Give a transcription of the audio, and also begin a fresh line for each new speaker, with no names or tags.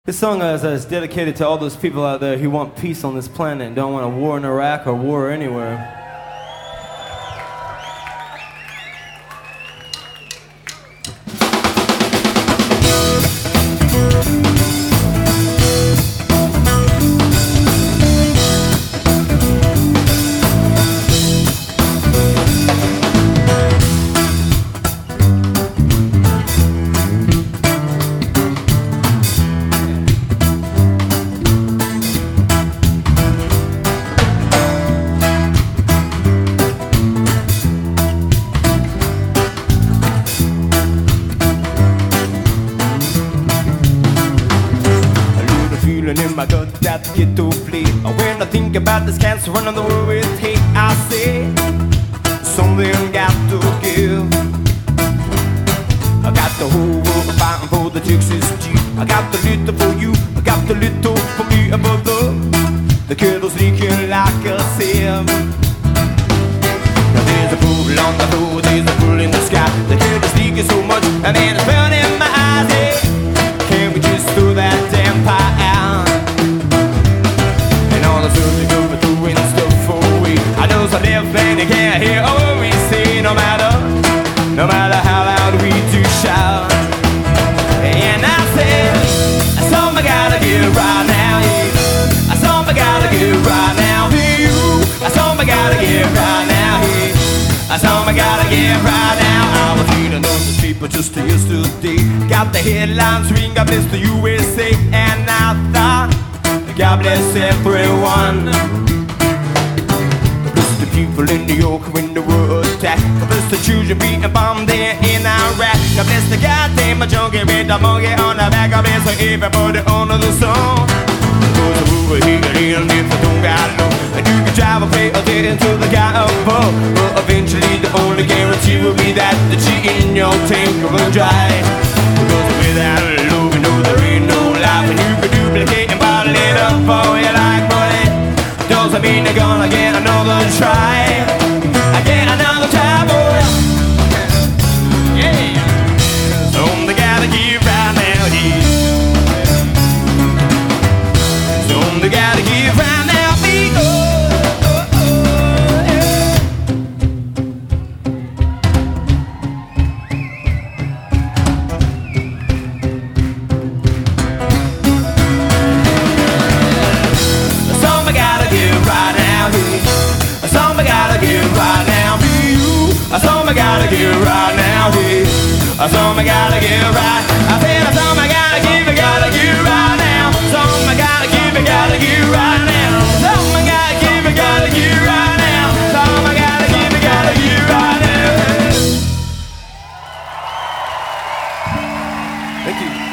This song is dedicated to all those people out there who want peace on this planet and don't want a war in Iraq or war anywhere. In my gut that get to flee. When I think about this cancer running the world with hate, I say something got to give. I got the whole world fighting for the Texas Jeep. I got the little for you, I got the little for me, but the kettle's leaking like a sieve. Now there's a pool on the floor, there's a pool in the sky. The kettle's leaking so much, and then it's burning my eyes. Yeah. Can we just throw that damn pie out? And all the surgery going through and stuff away. I know some deaf and they can't hear all we say. No matter how loud we do shout. And I said, something I gotta get right now. Yeah. Something I gotta get right now. You, something I gotta get right now. Yeah. Something I gotta get right now. I was reading on the paper just yesterday. Got the headlines ring, God bless the USA. And I thought, God bless everyone. God bless the people in New York when the war attacked. God bless the children being bombed there in Iraq. God bless the goddamn junkie with the monkey on the back. God bless everybody under the sun. Cause the over here and if I don't got no, and you can drive a play or get into the guy above. But eventually the only guarantee will be that the G in your tank will dry. Because without love, you know there ain't no life. And you can duplicate and bottle it up for you like, but it doesn't mean they're gonna get another try. I get another try, boy. Yeah. Something gotta give right now, yeah. Something gotta give right now, me. Something gotta give right now, yeah. Something gotta give right now, hey. Something gotta give right. I said something gotta give right now. Something gotta give right now. Something gotta give right now. Something gotta give right now. Thank you.